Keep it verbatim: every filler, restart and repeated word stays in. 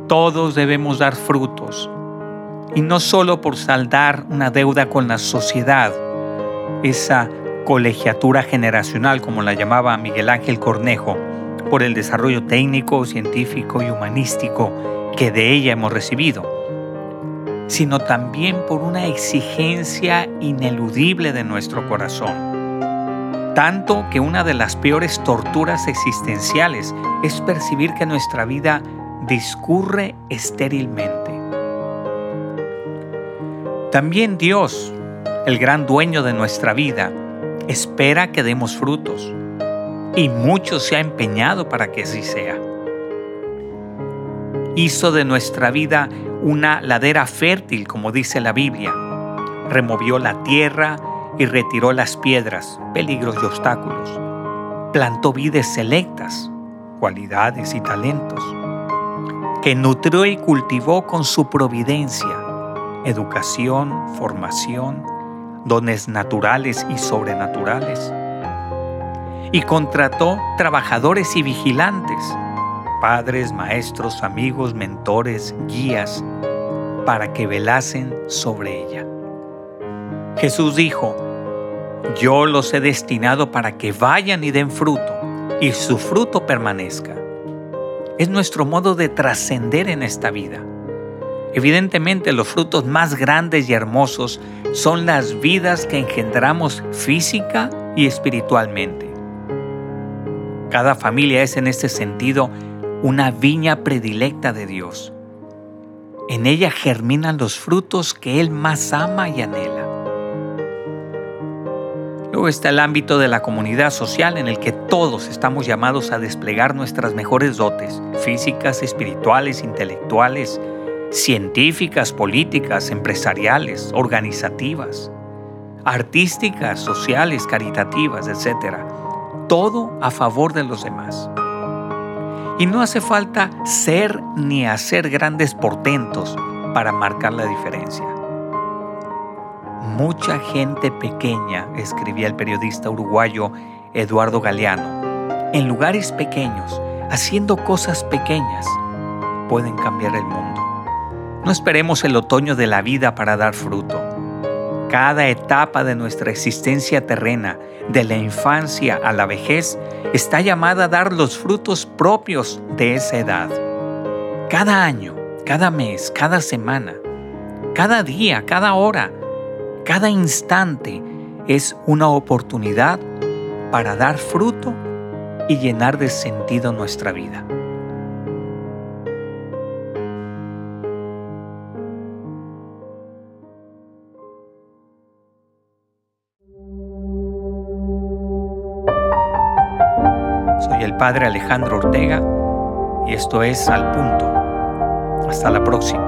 Todos debemos dar frutos, y no solo por saldar una deuda con la sociedad, esa colegiatura generacional, como la llamaba Miguel Ángel Cornejo, por el desarrollo técnico, científico y humanístico que de ella hemos recibido, sino también por una exigencia ineludible de nuestro corazón. Tanto que una de las peores torturas existenciales es percibir que nuestra vida discurre estérilmente. También Dios, el gran dueño de nuestra vida, espera que demos frutos, y mucho se ha empeñado para que así sea. Hizo de nuestra vida una ladera fértil, como dice la Biblia. Removió la tierra y retiró las piedras, peligros y obstáculos. Plantó vides selectas, cualidades y talentos, que nutrió y cultivó con su providencia, educación, formación, dones naturales y sobrenaturales. Y contrató trabajadores y vigilantes, padres, maestros, amigos, mentores, guías, para que velasen sobre ella. Jesús dijo: yo los he destinado para que vayan y den fruto, y su fruto permanezca. Es nuestro modo de trascender en esta vida. Evidentemente, los frutos más grandes y hermosos son las vidas que engendramos física y espiritualmente. Cada familia es en este sentido una viña predilecta de Dios. En ella germinan los frutos que Él más ama y anhela. Luego está el ámbito de la comunidad social, en el que todos estamos llamados a desplegar nuestras mejores dotes físicas, espirituales, intelectuales, científicas, políticas, empresariales, organizativas, artísticas, sociales, caritativas, etcétera. Todo a favor de los demás. Y no hace falta ser ni hacer grandes portentos para marcar la diferencia. Mucha gente pequeña, escribía el periodista uruguayo Eduardo Galeano, en lugares pequeños, haciendo cosas pequeñas, pueden cambiar el mundo. No esperemos el otoño de la vida para dar fruto. Cada etapa de nuestra existencia terrena, de la infancia a la vejez, está llamada a dar los frutos propios de esa edad. Cada año, cada mes, cada semana, cada día, cada hora, cada instante es una oportunidad para dar fruto y llenar de sentido nuestra vida. Soy el padre Alejandro Ortega y esto es Al Punto. Hasta la próxima.